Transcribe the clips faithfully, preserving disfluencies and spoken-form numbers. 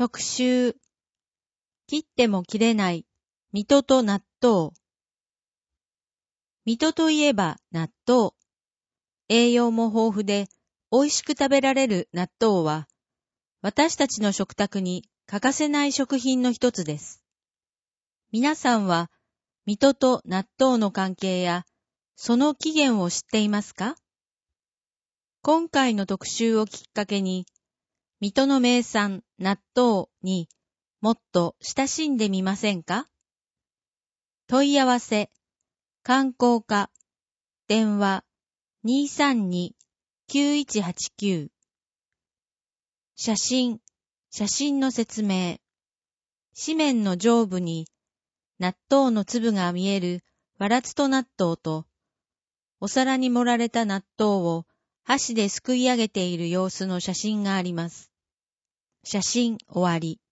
特集。切っても切れない水戸と納豆。水戸といえば納豆。栄養も豊富で美味しく食べられる納豆は、私たちの食卓に欠かせない食品の一つです。皆さんは水戸と納豆の関係やその起源を知っていますか？今回の特集をきっかけに、水戸の名産納豆にもっと親しんでみませんか？問い合わせ、観光課、電話 にーさんにーきゅういちはちきゅう。写真、写真の説明。紙面の上部に納豆の粒が見えるわらつと納豆と、お皿に盛られた納豆を箸ですくい上げている様子の写真があります。写真終わり。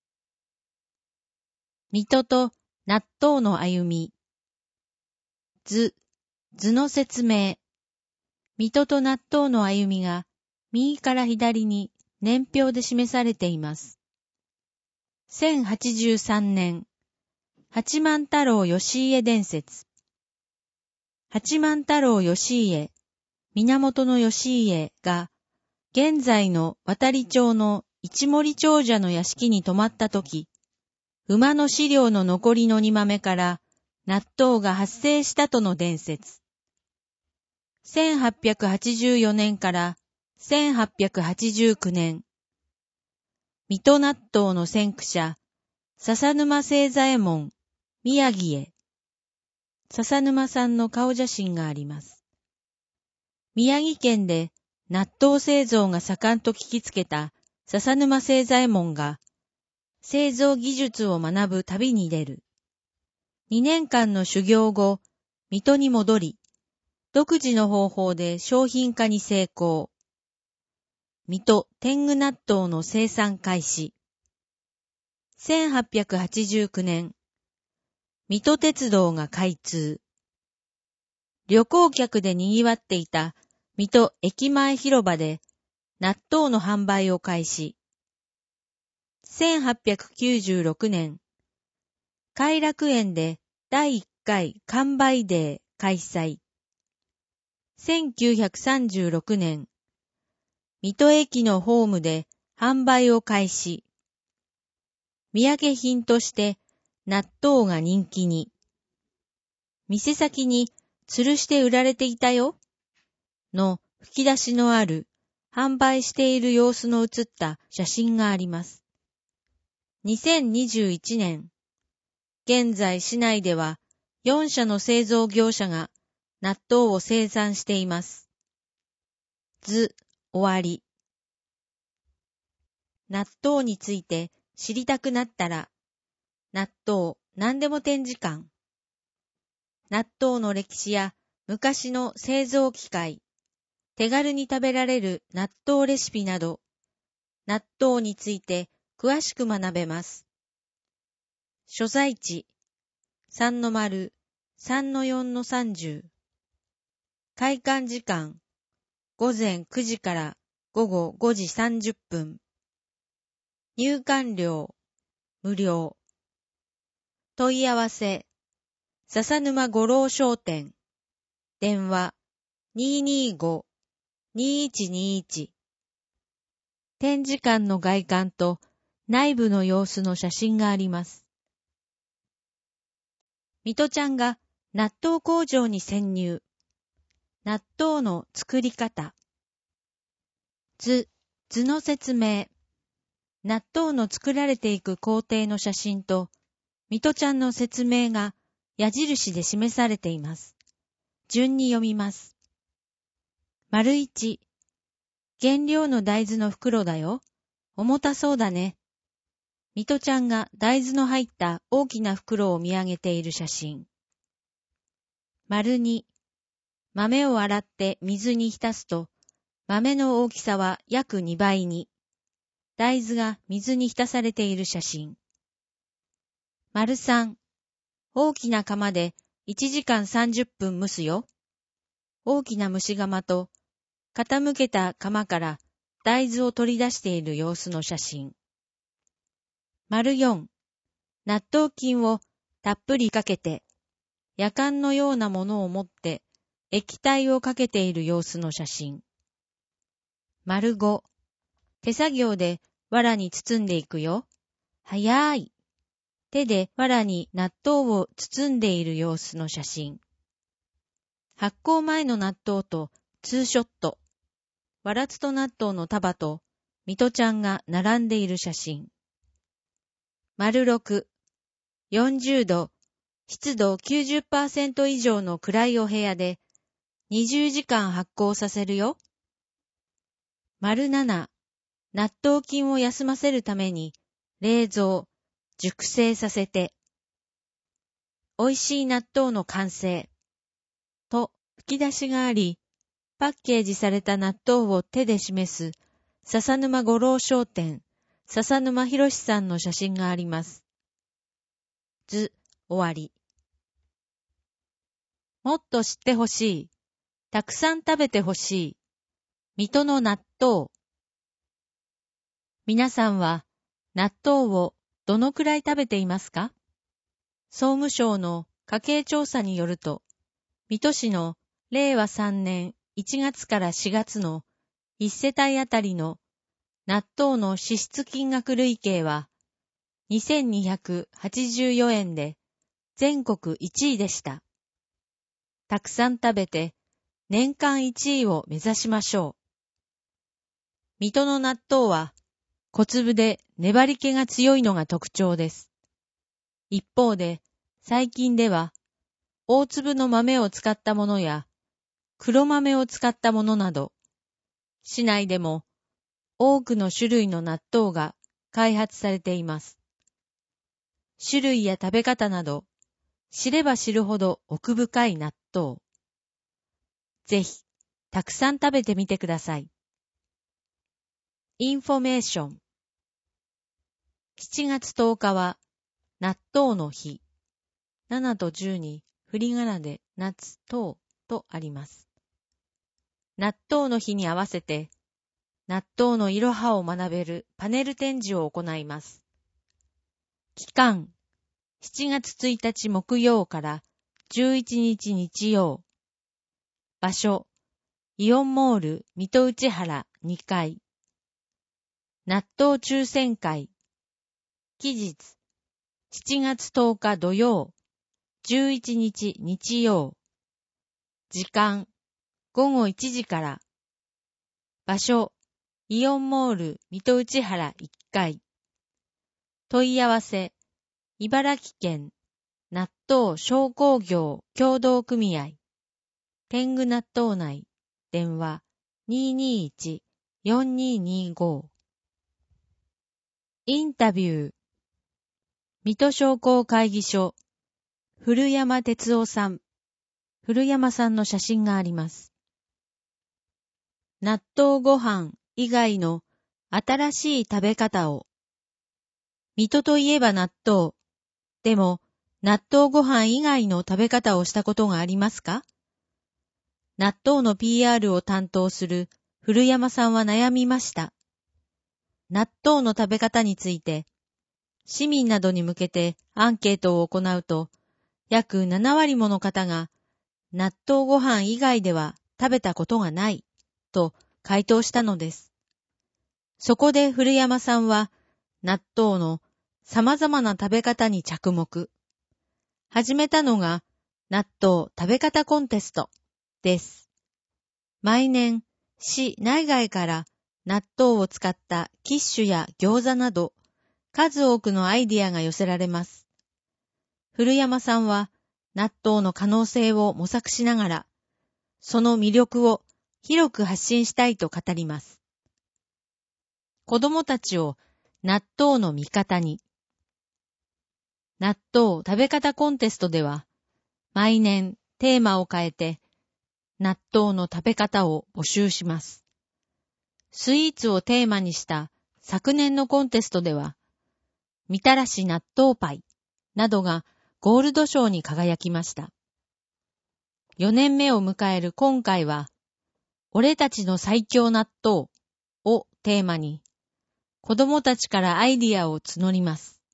水戸と納豆の歩み。図、図の説明。水戸と納豆の歩みが右から左に年表で示されています。せんはちじゅうさんねん、八幡太郎義家伝説。八幡太郎義家、源義家が現在の渡町の一森長者の屋敷に泊まったとき、馬の飼料の残りの煮豆から納豆が発生したとの伝説。せんはっぴゃくはちじゅうよねんからせんはっぴゃくはちじゅうきゅうねん、水戸納豆の先駆者、笹沼清左衛門、宮城へ。笹沼さんの顔写真があります。宮城県で納豆製造が盛んと聞きつけた笹沼清左衛門が、製造技術を学ぶ旅に出る。にねんかんの修行後、水戸に戻り、独自の方法で商品化に成功。水戸天狗納豆の生産開始。せんはっぴゃくはちじゅうきゅうねん、水戸鉄道が開通。旅行客で賑わっていた水戸駅前広場で納豆の販売を開始。せんはっぴゃくきゅうじゅうろくねん、偕楽園でだいいっかい完売デー開催。せんきゅうひゃくさんじゅうろくねん、水戸駅のホームで販売を開始。土産品として納豆が人気に。店先に吊るして売られていたよの吹き出しのある販売している様子の写った写真があります。にせんにじゅういちねん、現在市内ではよんしゃの製造業者が納豆を生産しています。図、終わり。納豆について知りたくなったら、納豆何でも展示館。納豆の歴史や昔の製造機械、手軽に食べられる納豆レシピなど、納豆について詳しく学べます。所在地、さんのまる、さんのよんのさんじゅう。開館時間、ごぜんくじからごごごじさんじゅっぷん。入館料、無料。問い合わせ、笹沼五郎商店。電話、にーにーご、にーいちにーいち。展示館の外観と内部の様子の写真があります。水戸ちゃんが納豆工場に潜入。納豆の作り方。図、図の説明。納豆の作られていく工程の写真と、水戸ちゃんの説明が矢印で示されています。順に読みます。丸一、原料の大豆の袋だよ。重たそうだね。水戸ちゃんが大豆の入った大きな袋を見上げている写真。丸二、豆を洗って水に浸すと、豆の大きさは約にばいに。大豆が水に浸されている写真。丸三、大きな釜でいちじかんさんじゅっぷん蒸すよ。大きな蒸し釜と傾けた釜から大豆を取り出している様子の写真。 丸よん、納豆菌をたっぷりかけて、やかんのようなものを持って液体をかけている様子の写真。丸ご、手作業で藁に包んでいくよ。早い。手で藁に納豆を包んでいる様子の写真。発酵前の納豆とツーショット。わらつと納豆の束とミトちゃんが並んでいる写真。丸ろく、よんじゅうど、湿度 きゅうじゅっパーセント 以上の暗いお部屋でにじゅうじかん発酵させるよ。丸なな、納豆菌を休ませるために冷蔵、熟成させて。美味しい納豆の完成。と吹き出しがあり、パッケージされた納豆を手で示す笹沼五郎商店、笹沼博さんの写真があります。図、終わり。もっと知ってほしい。たくさん食べてほしい。水戸の納豆。皆さんは納豆をどのくらい食べていますか？総務省の家計調査によると、水戸市のれいわさんねんいちがつからしがつのいち世帯あたりの納豆の支出金額累計はにせんにひゃくはちじゅうよえんで全国いちいでした。たくさん食べて年間いちいを目指しましょう。水戸の納豆は小粒で粘り気が強いのが特徴です。一方で最近では大粒の豆を使ったものや黒豆を使ったものなど、市内でも多くの種類の納豆が開発されています。種類や食べ方など、知れば知るほど奥深い納豆。ぜひ、たくさん食べてみてください。インフォメーション。しちがつとおかは、納豆の日。ななとじゅうに振り仮名で夏豆とあります。納豆の日に合わせて、納豆のいろはを学べるパネル展示を行います。期間、しちがつついたち木曜からじゅういちにち日曜。場所、イオンモール水戸内原にかい。納豆抽選会。期日、しちがつとおか土曜、じゅういちにち日曜。時間、ごごいちじから。場所、イオンモール水戸内原いっかい。問い合わせ、茨城県納豆商工業協同組合。天狗納豆内、電話 にーにーいち よんにーにーご。インタビュー。水戸商工会議所、古山哲夫さん。古山さんの写真があります。納豆ご飯以外の新しい食べ方を。水戸といえば納豆。でも、納豆ご飯以外の食べ方をしたことがありますか？納豆の ピーアール を担当する古山さんは悩みました。納豆の食べ方について、市民などに向けてアンケートを行うと、約ななわりもの方が、納豆ご飯以外では食べたことがない、と回答したのです。そこで古山さんは、納豆の様々な食べ方に着目。始めたのが、納豆食べ方コンテストです。毎年、市内外から納豆を使ったキッシュや餃子など、数多くのアイディアが寄せられます。古山さんは、納豆の可能性を模索しながら、その魅力を広く発信したいと語ります。子供たちを納豆の味方に。納豆食べ方コンテストでは、毎年テーマを変えて、納豆の食べ方を募集します。スイーツをテーマにした昨年のコンテストでは、みたらし納豆パイなどがゴールド賞に輝きました。よねんめを迎える今回は、俺たちの最強納豆をテーマに、子供たちからアイディアを募ります。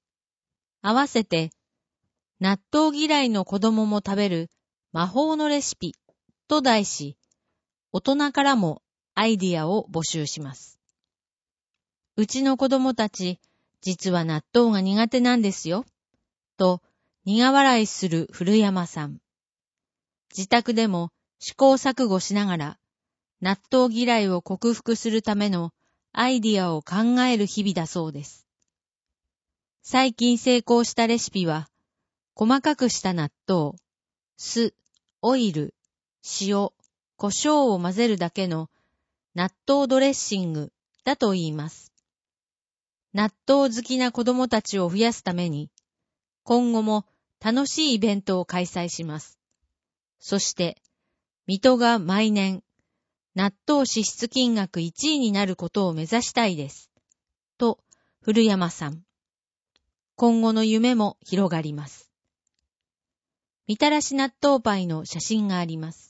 合わせて、納豆嫌いの子供も食べる魔法のレシピと題し、大人からもアイディアを募集します。うちの子供たち、実は納豆が苦手なんですよ、と苦笑いする古山さん。自宅でも試行錯誤しながら、納豆嫌いを克服するためのアイディアを考える日々だそうです。最近成功したレシピは、細かくした納豆、酢、オイル、塩、胡椒を混ぜるだけの納豆ドレッシングだと言います。納豆好きな子供たちを増やすために、今後も楽しいイベントを開催します。そして、水戸が毎年、納豆支出金額いちいになることを目指したいです。と、古山さん。今後の夢も広がります。みたらし納豆パイの写真があります。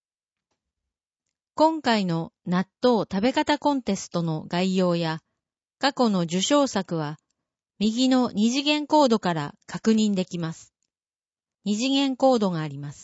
今回の納豆食べ方コンテストの概要や過去の受賞作は右の二次元コードから確認できます。二次元コードがあります。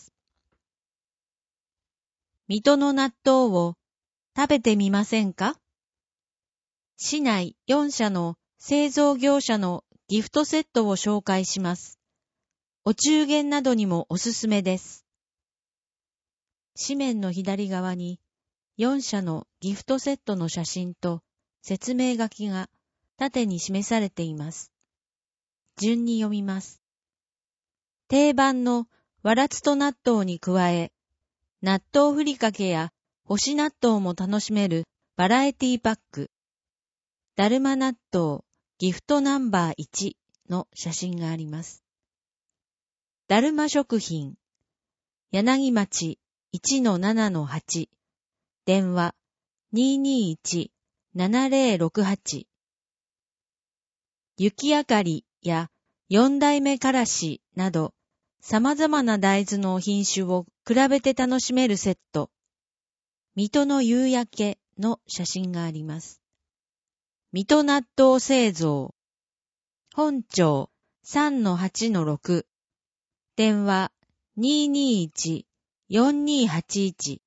水戸の納豆を食べてみませんか？市内よんしゃの製造業者のギフトセットを紹介します。お中元などにもおすすめです。紙面の左側によんしゃのギフトセットの写真と説明書きが縦に示されています。順に読みます。定番のわらつと納豆に加え、納豆ふりかけや干し納豆も楽しめるバラエティパック。だるま納豆ギフトナンバーいちの写真があります。だるま食品、柳町 いちのななのはち、電話 にーにーいち ななぜろろくはち。雪あかりや四代目からしなど様々な大豆の品種を比べて楽しめるセット。水戸の夕焼けの写真があります。水戸納豆製造、本町 さんのはちのろく、電話 にーにーいち よんにーはちいち。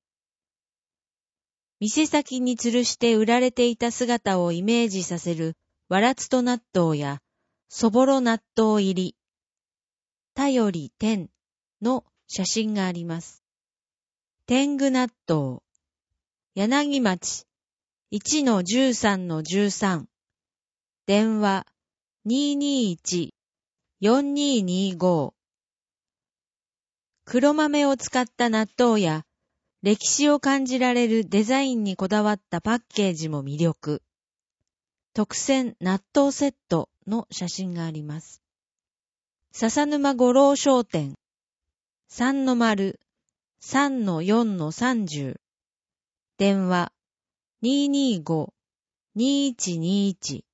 店先に吊るして売られていた姿をイメージさせるわらつと納豆やそぼろ納豆入り、たより天の写真があります。天狗納豆、柳町 いちのじゅうさんのじゅうさん、電話 にーにーいち よんにーにーご。黒豆を使った納豆や歴史を感じられるデザインにこだわったパッケージも魅力。特選納豆セットの写真があります。笹沼五郎商店、さんの丸 さんのよんのさんじゅう、電話 にーにーご にーいちにーいち。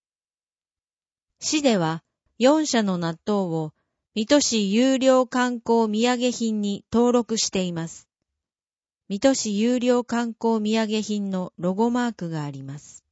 市ではよんしゃの納豆を水戸市有料観光土産品に登録しています。水戸市有料観光土産品のロゴマークがあります。